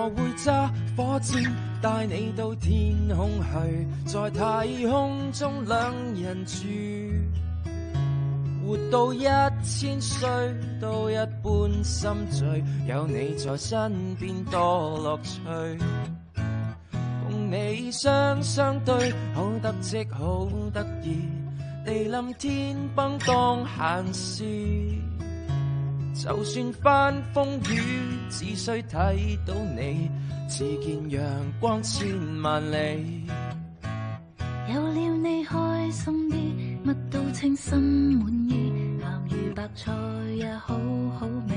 我會揸火箭帶你到天空去，在太空中兩人住，活到1000歲都一般心醉，有你在身邊多樂趣，共你雙雙對，好得戚好得意，地冧天崩當閒事，就算翻風雨，只需睇到你，似見陽光千萬里。 有了你開心啲，乜都稱心滿意，鹹魚白菜也好好味。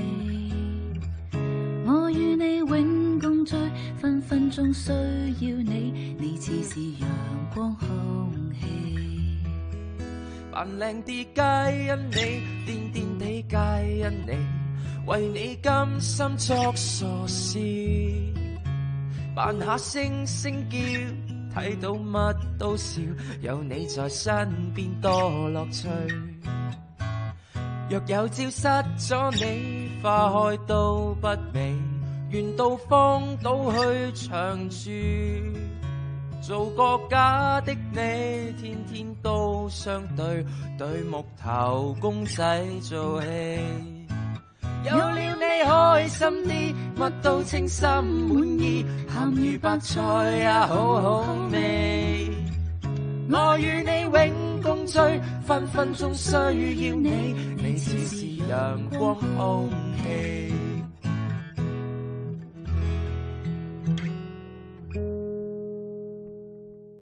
我與你永共聚，分分鐘需要你，你似是陽光空氣。 扮靚啲皆因你，癲癲地皆因你，為你甘心作傻事，扮下聲聲叫，睇到乜都笑，有你在身邊多樂趣。若有朝失咗你，花開都不美，願到荒島去長住，做個假的你，天天都相對，對木頭公仔做戲。有了你開心啲，乜都稱心滿意，鹹魚白菜也好好味。我與你永共聚，分分鐘需要你，你似是陽光空氣。